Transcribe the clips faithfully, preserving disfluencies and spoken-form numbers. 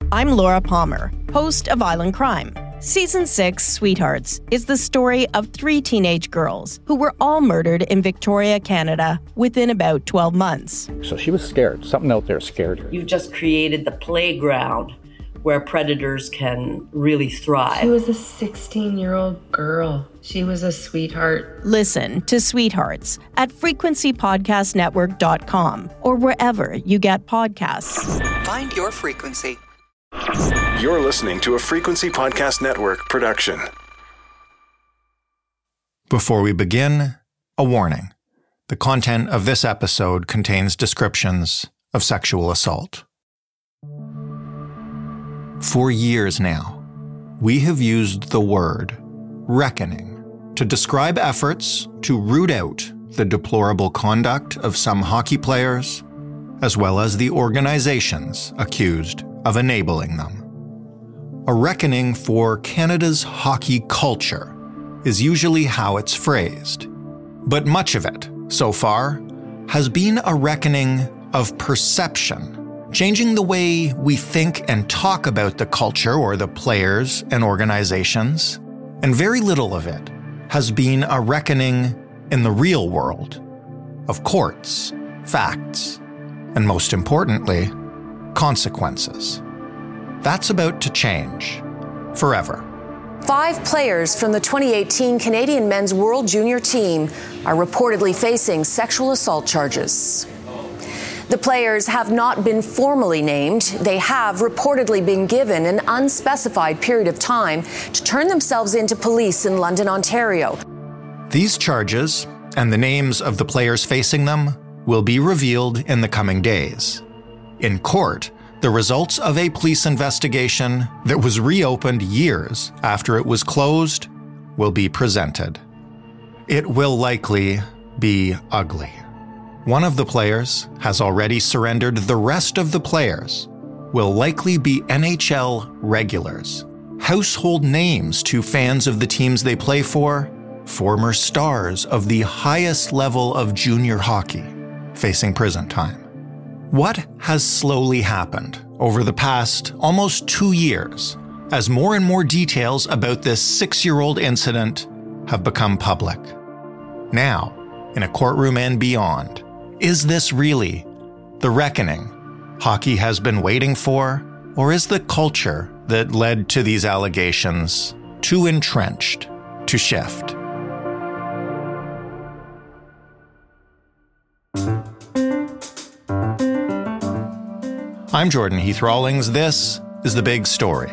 I'm Laura Palmer, host of Island Crime. Season six, Sweethearts, is the story of three teenage girls who were all murdered in Victoria, Canada, within about twelve months. So she was scared. Something out there scared her. You've just created the playground where predators can really thrive. She was a sixteen-year-old girl. She was a sweetheart. Listen to Sweethearts at frequency podcast network dot com or wherever you get podcasts. Find your frequency. You're listening to a Frequency Podcast Network production. Before we begin, a warning. The content of this episode contains descriptions of sexual assault. For years now, we have used the word reckoning to describe efforts to root out the deplorable conduct of some hockey players, as well as the organizations accused of enabling them. A reckoning for Canada's hockey culture is usually how it's phrased, but much of it, so far, has been a reckoning of perception, changing the way we think and talk about the culture or the players and organizations, and very little of it has been a reckoning in the real world of courts, facts, and most importantly, consequences. That's about to change forever. Five players from the twenty eighteen Canadian men's World Junior team are reportedly facing sexual assault charges. The players have not been formally named. They have reportedly been given an unspecified period of time to turn themselves into police in London, Ontario. These charges, and the names of the players facing them, will be revealed in the coming days. In court, the results of a police investigation that was reopened years after it was closed will be presented. It will likely be ugly. One of the players has already surrendered. The rest of the players will likely be N H L regulars, household names to fans of the teams they play for, former stars of the highest level of junior hockey facing prison time. What has slowly happened over the past almost two years as more and more details about this six-year-old incident have become public? Now, in a courtroom and beyond, is this really the reckoning hockey has been waiting for, or is the culture that led to these allegations too entrenched to shift? I'm Jordan Heath Rawlings. This is The Big Story.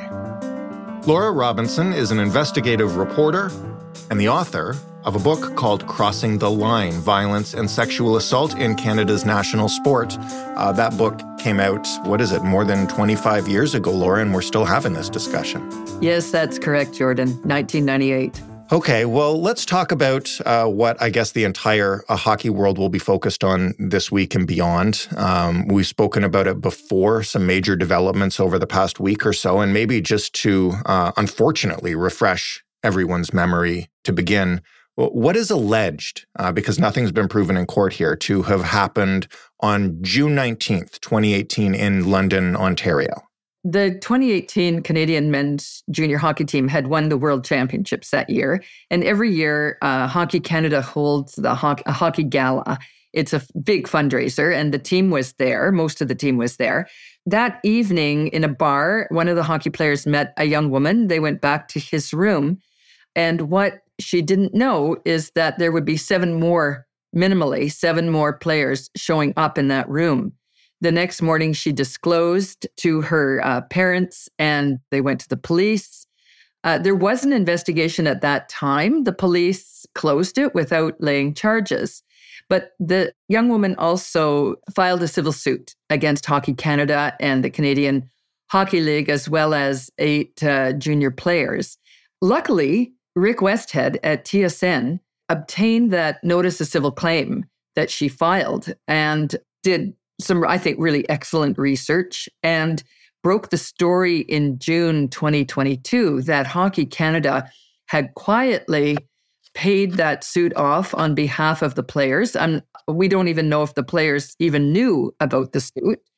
Laura Robinson is an investigative reporter and the author of a book called Crossing the Line, Violence and Sexual Assault in Canada's National Sport. Uh, that book came out, what is it, more than twenty-five years ago, Laura, and we're still having this discussion. Yes, that's correct, Jordan, nineteen ninety-eight. Okay, well, let's talk about uh, what I guess the entire uh, hockey world will be focused on this week and beyond. Um, we've spoken about it before, some major developments over the past week or so, and maybe just to, uh, unfortunately, refresh everyone's memory to begin. What is alleged, uh, because nothing's been proven in court here, to have happened on June nineteenth, twenty eighteen in London, Ontario? The twenty eighteen Canadian men's junior hockey team had won the World Championships that year. And every year, uh, Hockey Canada holds the ho- a hockey gala. It's a big fundraiser, and the team was there. Most of the team was there. That evening in a bar, one of the hockey players met a young woman. They went back to his room. And what she didn't know is that there would be seven more, minimally, seven more players showing up in that room. The next morning, she disclosed to her uh, parents, and they went to the police. Uh, there was an investigation at that time. The police closed it without laying charges. But the young woman also filed a civil suit against Hockey Canada and the Canadian Hockey League, as well as eight uh, junior players. Luckily, Rick Westhead at T S N obtained that notice of civil claim that she filed and did some, I think, really excellent research and broke the story in June twenty twenty-two that Hockey Canada had quietly paid that suit off on behalf of the players. Um, we don't even know if the players even knew about the suit.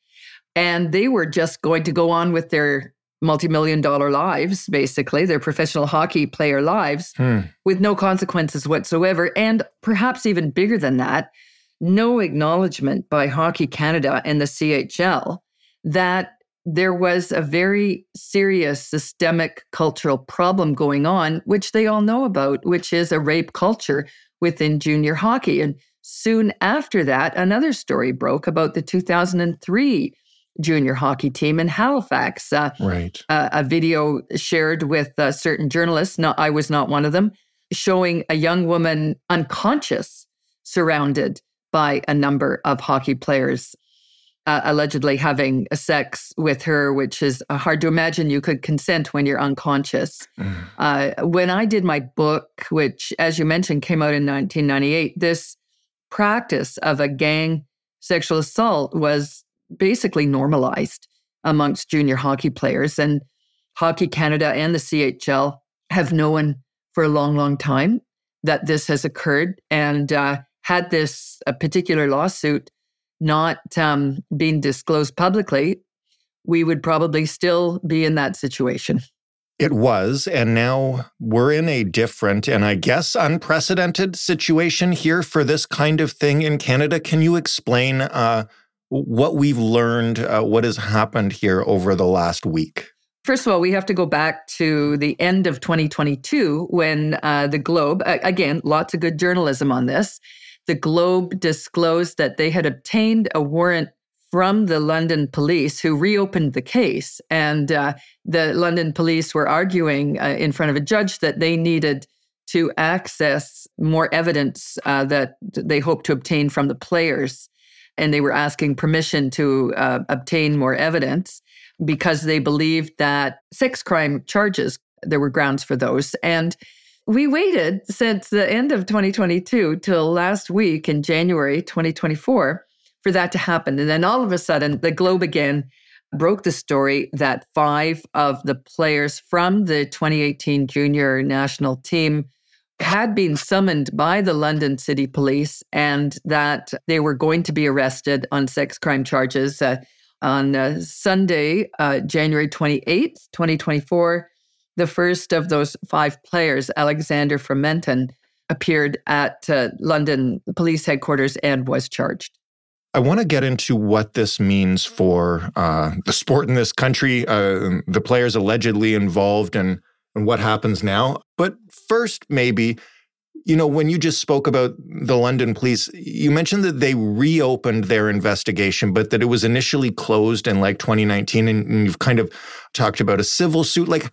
And they were just going to go on with their multi-million dollar lives, basically, their professional hockey player lives, hmm. with no consequences whatsoever. And perhaps even bigger than that, no acknowledgement by Hockey Canada and the C H L that there was a very serious systemic cultural problem going on, which they all know about, which is a rape culture within junior hockey. And soon after that, another story broke about the two thousand three junior hockey team in Halifax. Uh, right. Uh, a video shared with uh, certain journalists, no, I was not one of them, showing a young woman unconscious, surrounded by a number of hockey players, uh, allegedly having sex with her, which is uh, hard to imagine you could consent when you're unconscious. Mm. Uh, when I did my book, which, as you mentioned, came out in nineteen ninety-eight, this practice of a gang sexual assault was basically normalized amongst junior hockey players. And Hockey Canada and the C H L have known for a long, long time that this has occurred. And uh, had this a particular lawsuit not um, been disclosed publicly, we would probably still be in that situation. It was, and now we're in a different and I guess unprecedented situation here for this kind of thing in Canada. Can you explain uh, what we've learned, uh, what has happened here over the last week? First of all, we have to go back to the end of twenty twenty-two when uh, the Globe, uh, again, lots of good journalism on this, the Globe disclosed that they had obtained a warrant from the London police who reopened the case. And uh, the London police were arguing uh, in front of a judge that they needed to access more evidence uh, that they hoped to obtain from the players. And they were asking permission to uh, obtain more evidence because they believed that sex crime charges, there were grounds for those. And we waited since the end of twenty twenty-two till last week in January twenty twenty-four for that to happen. And then all of a sudden, the Globe again broke the story that five of the players from the twenty eighteen junior national team had been summoned by the London City Police and that they were going to be arrested on sex crime charges. Uh, on uh, Sunday, uh, January twenty-eighth, twenty twenty-four, the first of those five players, Alexander Fromentin, appeared at uh, London Police headquarters and was charged. I want to get into what this means for uh, the sport in this country, uh, the players allegedly involved, and, and what happens now. But first, maybe, you know, when you just spoke about the London police, you mentioned that they reopened their investigation, but that it was initially closed in like twenty nineteen, and, and you've kind of talked about a civil suit. Like,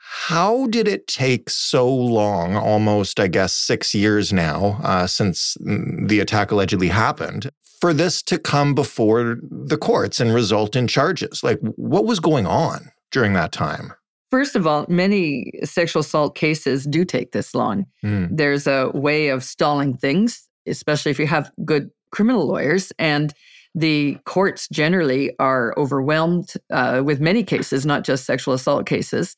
how did it take so long, almost, I guess, six years now, uh, since the attack allegedly happened, for this to come before the courts and result in charges? Like, what was going on during that time? First of all, many sexual assault cases do take this long. Mm. There's a way of stalling things, especially if you have good criminal lawyers. And the courts generally are overwhelmed uh, with many cases, not just sexual assault cases.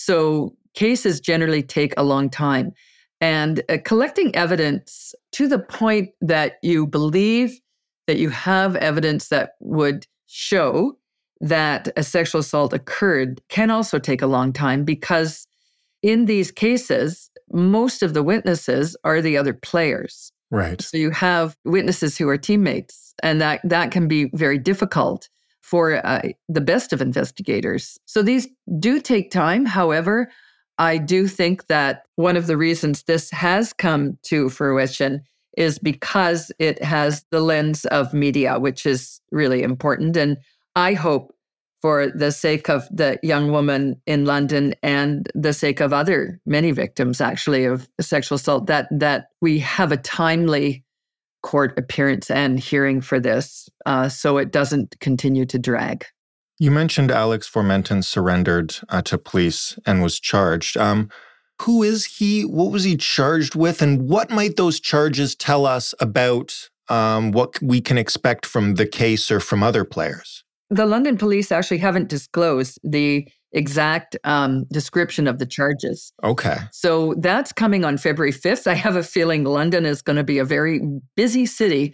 So cases generally take a long time. And uh, collecting evidence to the point that you believe that you have evidence that would show that a sexual assault occurred can also take a long time, because in these cases, most of the witnesses are the other players. Right. So you have witnesses who are teammates, and that, that can be very difficult for uh, the best of investigators. So these do take time. However, I do think that one of the reasons this has come to fruition is because it has the lens of media, which is really important. And I hope, for the sake of the young woman in London and the sake of other, many victims actually of sexual assault, that that we have a timely court appearance and hearing for this, uh, so it doesn't continue to drag. You mentioned Alex Fromentin surrendered uh, to police and was charged. Um, who is he? What was he charged with? And what might those charges tell us about um, what we can expect from the case or from other players? The London police actually haven't disclosed the exact um, description of the charges. Okay. So that's coming on February fifth. I have a feeling London is going to be a very busy city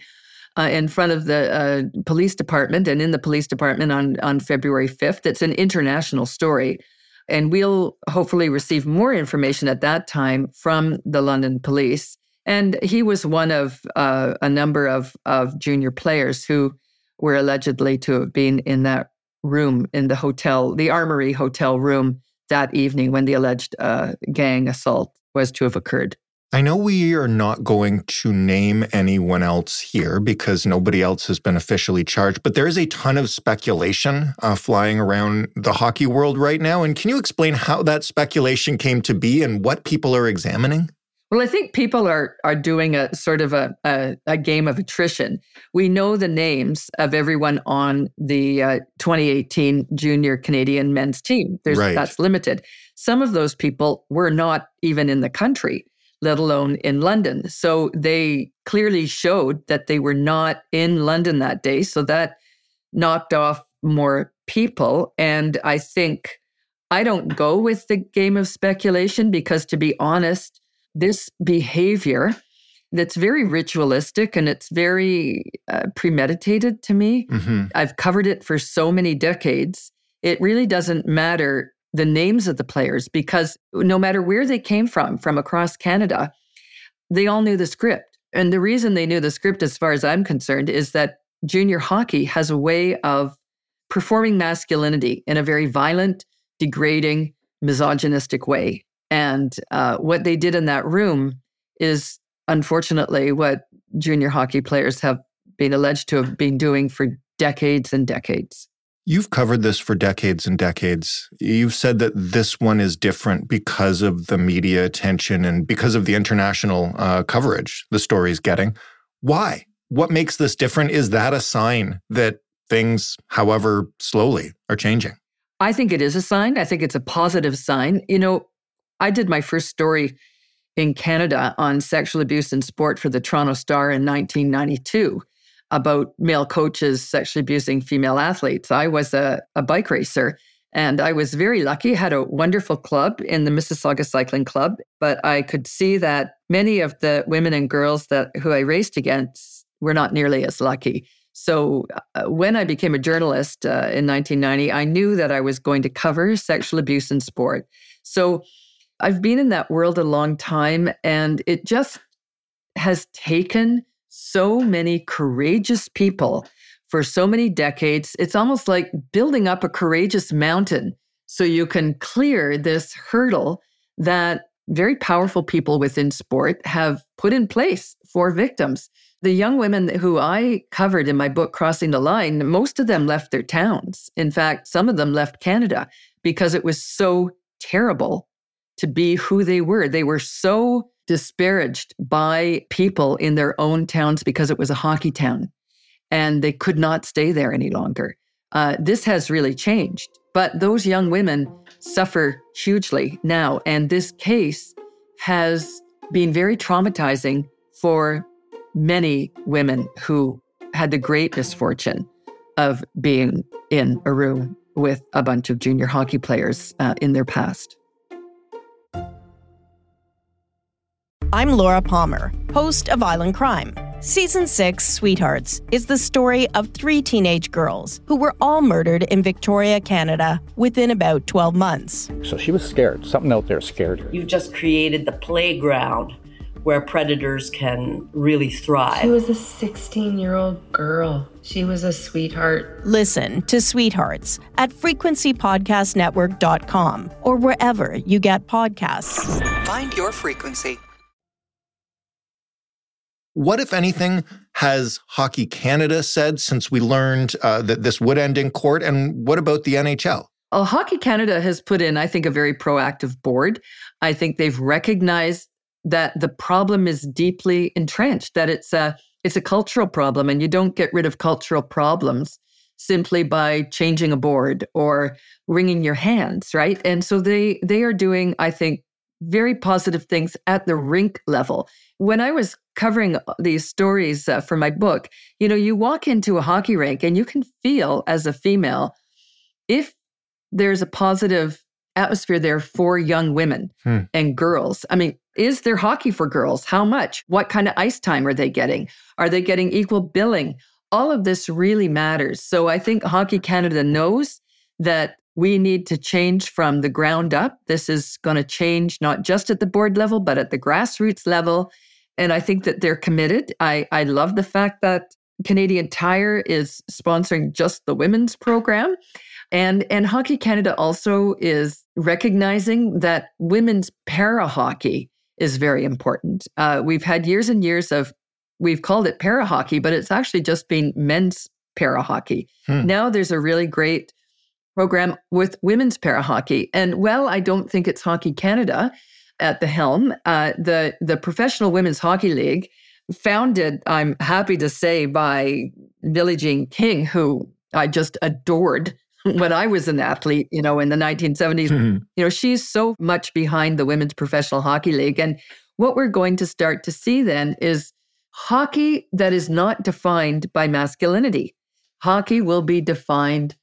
uh, in front of the uh, police department and in the police department on, on February fifth. It's an international story. And we'll hopefully receive more information at that time from the London police. And he was one of uh, a number of, of junior players who were allegedly to have been in that room in the hotel, the Armory Hotel room that evening when the alleged uh, gang assault was to have occurred. I know we are not going to name anyone else here because nobody else has been officially charged, but there is a ton of speculation uh, flying around the hockey world right now. And can you explain how that speculation came to be and what people are examining? Well, I think people are are doing a sort of a, a, a game of attrition. We know the names of everyone on the uh, twenty eighteen junior Canadian men's team. There's, right. That's limited. Some of those people were not even in the country, let alone in London. So they clearly showed that they were not in London that day. So that knocked off more people. And I think I don't go with the game of speculation because, to be honest, this behavior that's very ritualistic and it's very uh, premeditated to me. Mm-hmm. I've covered it for so many decades. It really doesn't matter the names of the players because no matter where they came from, from across Canada, they all knew the script. And the reason they knew the script, as far as I'm concerned, is that junior hockey has a way of performing masculinity in a very violent, degrading, misogynistic way. And uh, what they did in that room is, unfortunately, what junior hockey players have been alleged to have been doing for decades and decades. You've covered this for decades and decades. You've said that this one is different because of the media attention and because of the international uh, coverage the story's getting. Why? What makes this different? Is that a sign that things, however slowly, are changing? I think it is a sign. I think it's a positive sign. You know, I did my first story in Canada on sexual abuse in sport for the Toronto Star in nineteen ninety-two about male coaches sexually abusing female athletes. I was a, a bike racer, and I was very lucky, had a wonderful club in the Mississauga Cycling Club, but I could see that many of the women and girls that who I raced against were not nearly as lucky. So uh, when I became a journalist uh, in nineteen ninety, I knew that I was going to cover sexual abuse in sport. So I've been in that world a long time, and it just has taken so many courageous people for so many decades. It's almost like building up a courageous mountain so you can clear this hurdle that very powerful people within sport have put in place for victims. The young women who I covered in my book, Crossing the Line, most of them left their towns. In fact, some of them left Canada because it was so terrible to be who they were. They were so disparaged by people in their own towns because it was a hockey town, and they could not stay there any longer. Uh, this has really changed, but those young women suffer hugely now, and this case has been very traumatizing for many women who had the great misfortune of being in a room with a bunch of junior hockey players uh, in their past. I'm Laura Palmer, host of Island Crime. Season six, Sweethearts, is the story of three teenage girls who were all murdered in Victoria, Canada, within about twelve months. So she was scared. Something out there scared her. You've just created the playground where predators can really thrive. She was a sixteen-year-old girl. She was a sweetheart. Listen to Sweethearts at frequency podcast network dot com or wherever you get podcasts. Find your frequency. What, if anything, has Hockey Canada said since we learned uh, that this would end in court? And what about the N H L? Well, Hockey Canada has put in, I think, a very proactive board. I think they've recognized that the problem is deeply entrenched, that it's a, it's a cultural problem, and you don't get rid of cultural problems simply by changing a board or wringing your hands, right? And so they they are doing, I think, very positive things at the rink level. When I was covering these stories uh, for my book, you know, you walk into a hockey rink and you can feel as a female if there's a positive atmosphere there for young women hmm. and girls. I mean, Is there hockey for girls? How much? What kind of ice time are they getting? Are they getting equal billing? All of this really matters. So I think Hockey Canada knows that we need to change from the ground up. This is going to change not just at the board level, but at the grassroots level. And I think that they're committed. I, I love the fact that Canadian Tire is sponsoring just the women's program. And, and Hockey Canada also is recognizing that women's para-hockey is very important. Uh, we've had years and years of, we've called it para-hockey, but it's actually just been men's para-hockey. Hmm. Now there's a really great program with women's para-hockey. And well, I don't think it's Hockey Canada at the helm. Uh, the, the Professional Women's Hockey League, founded, I'm happy to say, by Billie Jean King, who I just adored when I was an athlete, you know, in the nineteen seventies. Mm-hmm. You know, she's so much behind the Women's Professional Hockey League. And what we're going to start to see then is hockey that is not defined by masculinity. Hockey will be defined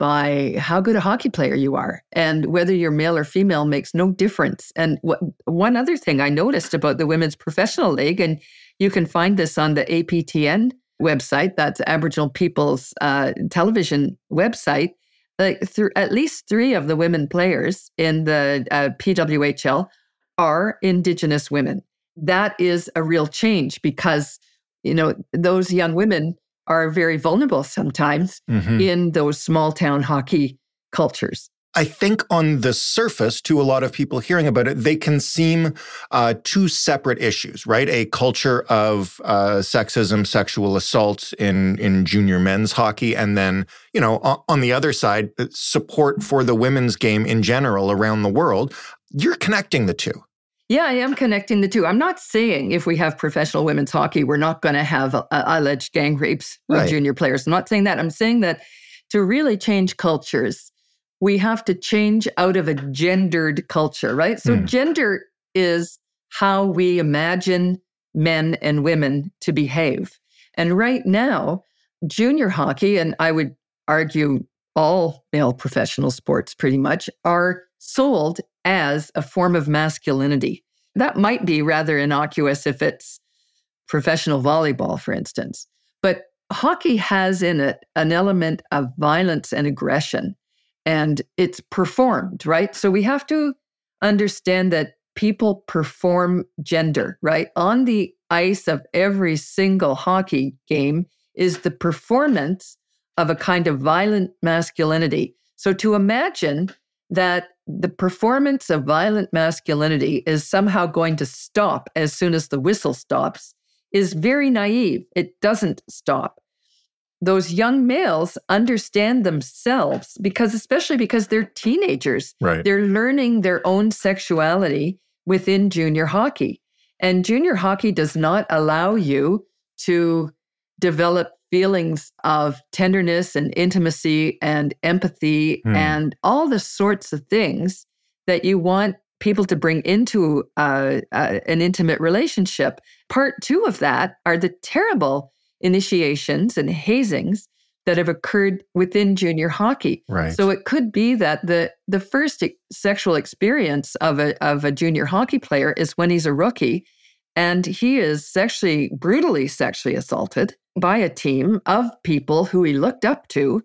by how good a hockey player you are. And whether you're male or female makes no difference. And what, one other thing I noticed about the Women's Professional League, and you can find this on the A P T N website, that's Aboriginal People's uh, television website, like th- at least three of the women players in the uh, P W H L are Indigenous women. That is a real change because, you know, those young women are very vulnerable sometimes mm-hmm. in those small town hockey cultures. I think on the surface, to a lot of people hearing about it, they can seem uh, two separate issues, right? A culture of uh, sexism, sexual assault in, in junior men's hockey, and then, you know, on the other side, support for the women's game in general around the world. You're connecting the two. Yeah, I am connecting the two. I'm not saying if we have professional women's hockey, we're not going to have uh, alleged gang rapes with right. junior players. I'm not saying that. I'm saying that to really change cultures, we have to change out of a gendered culture, right? So mm. gender is how we imagine men and women to behave. And right now, junior hockey, and I would argue all male professional sports pretty much, are sold as a form of masculinity. That might be rather innocuous if it's professional volleyball, for instance. But hockey has in it an element of violence and aggression, and it's performed, right? So we have to understand that people perform gender, right? On the ice of every single hockey game is the performance of a kind of violent masculinity. So to imagine that the performance of violent masculinity is somehow going to stop as soon as the whistle stops is very naive. It doesn't stop. Those young males understand themselves because, especially because they're teenagers, right. They're learning their own sexuality within junior hockey. And junior hockey does not allow you to develop feelings of tenderness and intimacy and empathy mm. and all the sorts of things that you want people to bring into uh, uh, an intimate relationship. Part two of that are the terrible initiations and hazings that have occurred within junior hockey. Right. So it could be that the the first sexual experience of a of a junior hockey player is when he's a rookie, and he is sexually, brutally sexually assaulted by a team of people who he looked up to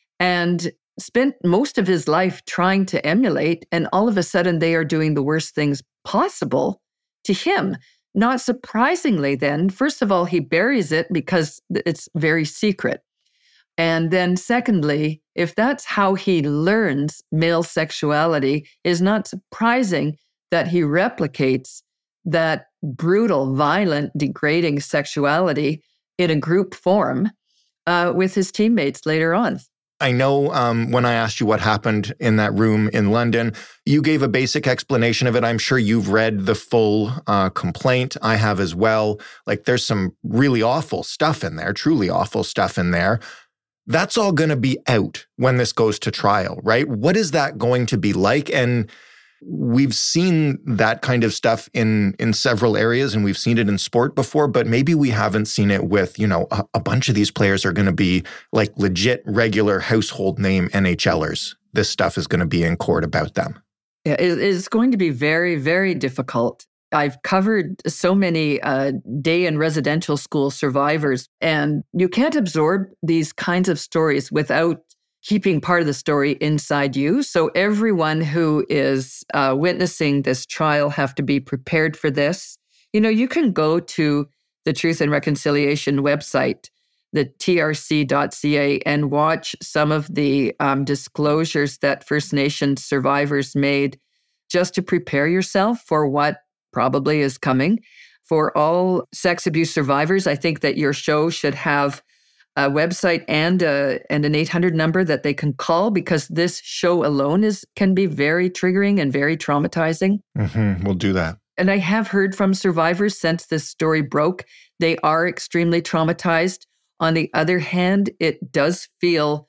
and spent most of his life trying to emulate, and all of a sudden they are doing the worst things possible to him. Not surprisingly then, first of all, he buries it because it's very secret. And then secondly, if that's how he learns male sexuality, it is not surprising that he replicates that brutal, violent, degrading sexuality in a group form uh, with his teammates later on. I know um, when I asked you what happened in that room in London, you gave a basic explanation of it. I'm sure you've read the full uh, complaint. I have as well. Like, there's some really awful stuff in there, truly awful stuff in there. That's all going to be out when this goes to trial, right? What is that going to be like? And we've seen that kind of stuff in in several areas, and we've seen it in sport before, but maybe we haven't seen it with, you know, a, a bunch of these players are going to be like legit, regular household name N H L ers. This stuff is going to be in court about them. Yeah, it is going to be very, very difficult. I've covered so many uh, day and residential school survivors, and you can't absorb these kinds of stories without keeping part of the story inside you. So everyone who is uh, witnessing this trial have to be prepared for this. You know, you can go to the Truth and Reconciliation website, the T R C dot C A, and watch some of the um, disclosures that First Nations survivors made just to prepare yourself for what probably is coming. For all sex abuse survivors, I think that your show should have a website and a, and an eight hundred number that they can call, because this show alone is can be very triggering and very traumatizing. Mm-hmm. We'll do that. And I have heard from survivors since this story broke, they are extremely traumatized. On the other hand, it does feel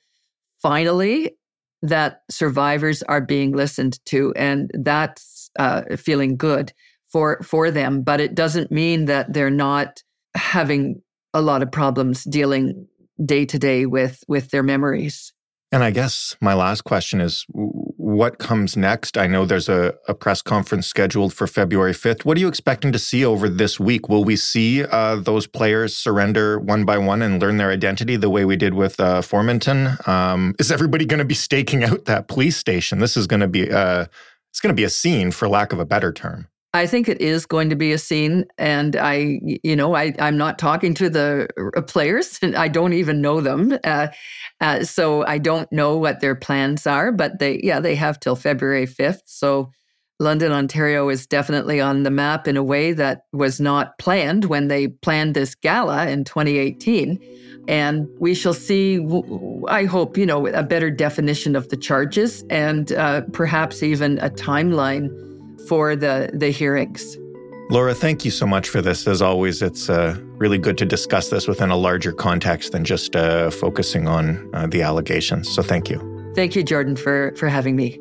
finally that survivors are being listened to, and that's uh, feeling good for for them. But it doesn't mean that they're not having a lot of problems dealing day to day with with their memories. And I guess my last question is, what comes next? I know there's a, a press conference scheduled for February fifth. What are you expecting to see over this week? Will we see uh, those players surrender one by one and learn their identity the way we did with uh, Formanton? Um, is everybody going to be staking out that police station? This is going to be uh, it's going to be a scene, for lack of a better term. I think it is going to be a scene, and I, you know, I, I'm not talking to the players, and I don't even know them, uh, uh, so I don't know what their plans are. But they, yeah, they have till February fifth. So London, Ontario is definitely on the map in a way that was not planned when they planned this gala in twenty eighteen. And we shall see, I hope, you know, a better definition of the charges, and uh, perhaps even a timeline for the, the hearings. Laura, thank you so much for this. As always, it's uh, really good to discuss this within a larger context than just uh, focusing on uh, the allegations. So thank you. Thank you, Jordan, for, for having me.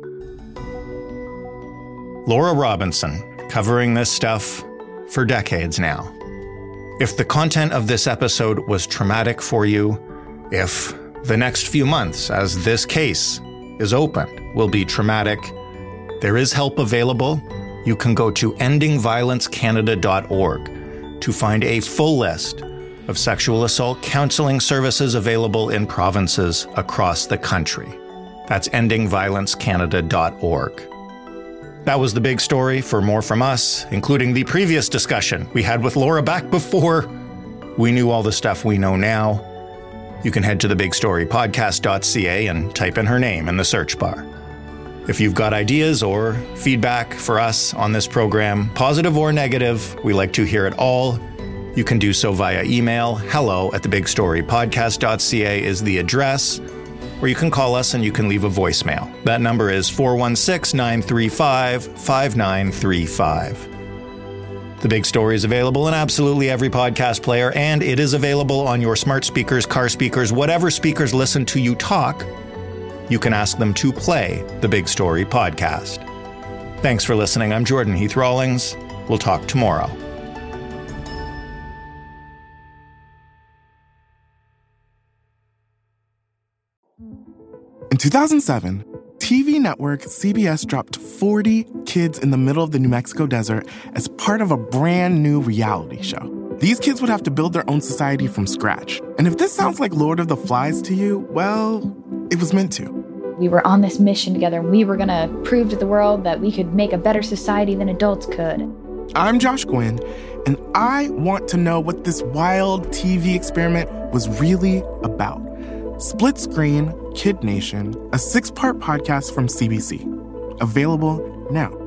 Laura Robinson, covering this stuff for decades now. If the content of this episode was traumatic for you, if the next few months as this case is opened will be traumatic, there is help available. You can go to ending violence canada dot org to find a full list of sexual assault counseling services available in provinces across the country. That's ending violence canada dot org. That was the big story. For more from us, including the previous discussion we had with Laura back before we knew all the stuff we know now, you can head to the big story podcast dot c a and type in her name in the search bar. If you've got ideas or feedback for us on this program, positive or negative, we like to hear it all. You can do so via email. Hello at the big story podcast dot c a is the address, or you can call us and you can leave a voicemail. That number is four one six, nine three five, five nine three five. The Big Story is available in absolutely every podcast player, and it is available on your smart speakers, car speakers, whatever speakers listen to you talk. You can ask them to play the Big Story podcast. Thanks for listening. I'm Jordan Heath Rawlings. We'll talk tomorrow. In two thousand seven, T V network C B S dropped forty kids in the middle of the New Mexico desert as part of a brand new reality show. These kids would have to build their own society from scratch. And if this sounds like Lord of the Flies to you, well, it was meant to. We were on this mission together, and we were going to prove to the world that we could make a better society than adults could. I'm Josh Gwynn, and I want to know what this wild T V experiment was really about. Split Screen, Kid Nation, a six-part podcast from C B C. Available now.